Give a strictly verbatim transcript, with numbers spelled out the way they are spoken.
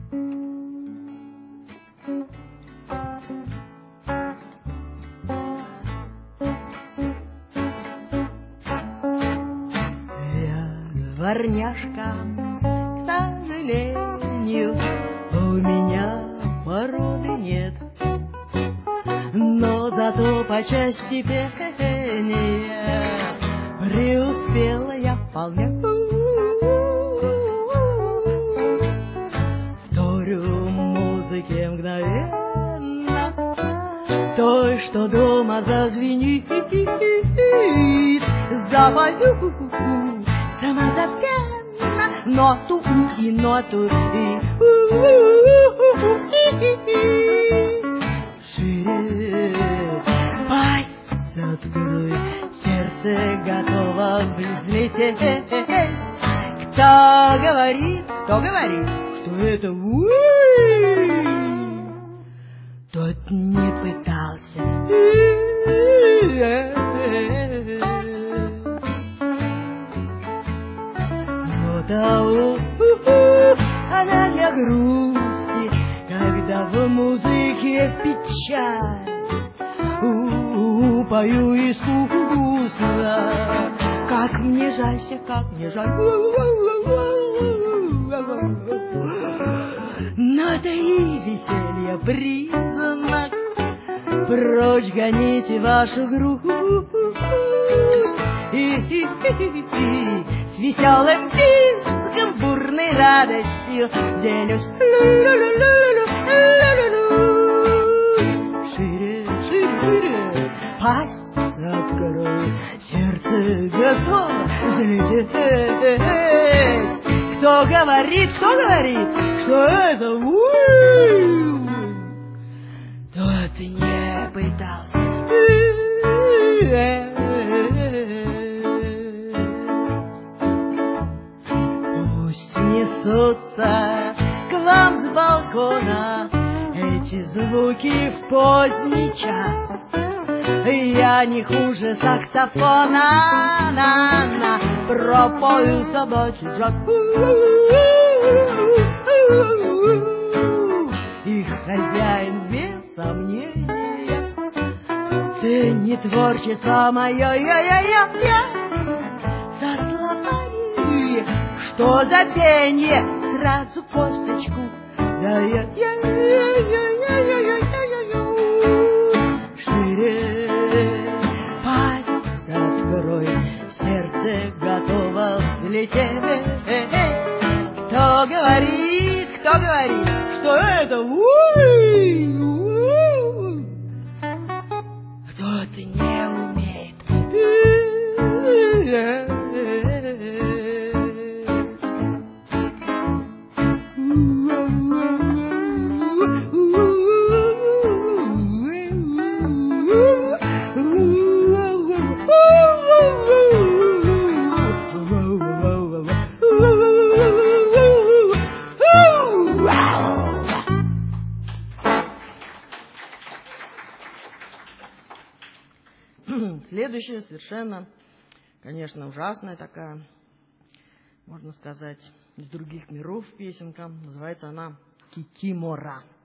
Дворняжка, к сожалению, у меня породы нет, но зато по части пения преуспела я вполне. Вторю музыке мгновенно той, что дома зазвенит, запою самозабвенно ноту и ноту и шире пасть открой, сердце готово взлететь. Кто говорит, кто говорит, что это вы, тот не пытался. Да, она для грусти, когда в музыке печаль. У-у-у, пою искусно, как мне жаль, как мне жаль. Но это и веселье признак, прочь гоните вашу грусть. И-и-и-и, с веселым писком, бурной радостью делюсь. Шире, шире, шире, пасть открой, сердце готово взлететь. Кто говорит, кто говорит, что это вы, тот не пытался. Несутся к вам с балкона эти звуки в поздний час. Я не хуже саксофона, на-на, пропою собачий джаз. И хозяин без сомнения ценит творчество мое, я-я-я-я, со словами, что за пенье, сразу косточку, да я я я я я я я я я шире пасть открой, сердце готово взлететь. Кто говорит, кто говорит, что это вы, кто-то не умеет. Следующая совершенно, конечно, ужасная такая, можно сказать, из других миров песенка. Называется она «Кикимора».